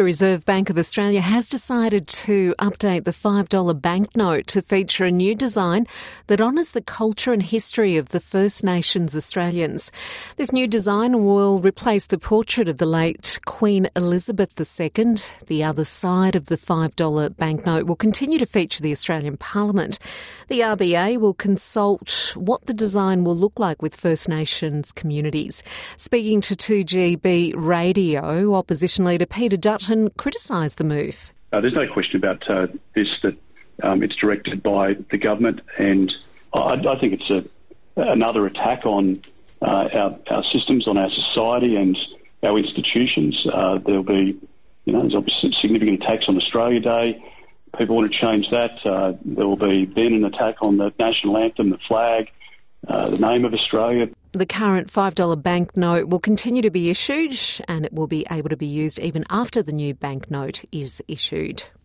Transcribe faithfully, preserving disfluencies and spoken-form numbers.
The Reserve Bank of Australia has decided to update the five dollar banknote to feature a new design that honours the culture and history of the First Nations Australians. This new design will replace the portrait of the late Queen Elizabeth the Second. The other side of the five dollar banknote will continue to feature the Australian Parliament. The R B A will consult what the design will look like with First Nations communities. Speaking to two G B Radio, Opposition Leader Peter Dutton criticised the move. Uh, there's no question about uh, this, that um, it's directed by the government, and I, I think it's a, another attack on uh, our, our systems, on our society and our institutions. Uh, there'll be, you know, there's obviously significant attacks on Australia Day. People want to change that. Uh, there will be then an attack on the national anthem, the flag, uh, the name of Australia. The current five dollar banknote will continue to be issued, and it will be able to be used even after the new banknote is issued.